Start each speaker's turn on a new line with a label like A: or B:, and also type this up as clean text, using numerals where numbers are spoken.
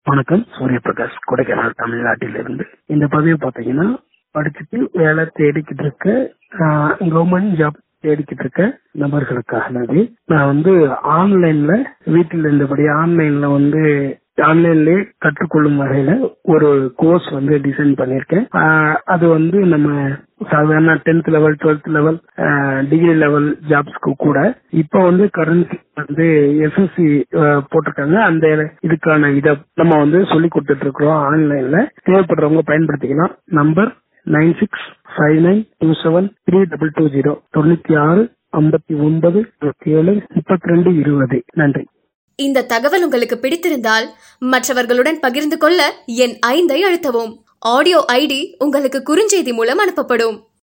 A: வணக்கம். சூரிய பிரகாஷ், கொடைக்கானல், தமிழ்நாட்டிலிருந்து. இந்த பதிவு பாத்தீங்கன்னா, படிச்சுட்டு வேலை தேடிக்கிட்டு இருக்க கவர்மெண்ட் ஜாப் தேடிக்கிட்டு இருக்க நபர்களுக்கானது. நான் ஆன்லைன்ல வீட்டில் இருந்தபடி ஆன்லைன்லயே கற்றுக்கொள்ளும் வகையில ஒரு கோர்ஸ் டிசைன் பண்ணிருக்கேன். அது நம்ம சாதாரண 10th level 12th level degree level ஜாப்ஸ்க்கு கூட இப்ப கரண்ட் எஸ்எஸ்சி போட்டிருக்காங்க. அந்த இதுக்கான இத நம்ம சொல்லி கொடுத்துட்டு இருக்கிறோம் ஆன்லைன்ல. தேவைப்படுறவங்க பயன்படுத்திக்கலாம். நம்பர் 9659273220 9659273220. நன்றி.
B: இந்த தகவல் உங்களுக்கு பிடித்திருந்தால் மற்றவர்களுடன் பகிர்ந்து கொள்ள என் 5 அழுத்தவும். ஆடியோ ஐடி உங்களுக்கு குறுஞ்செய்தி மூலம் அனுப்பப்படும்.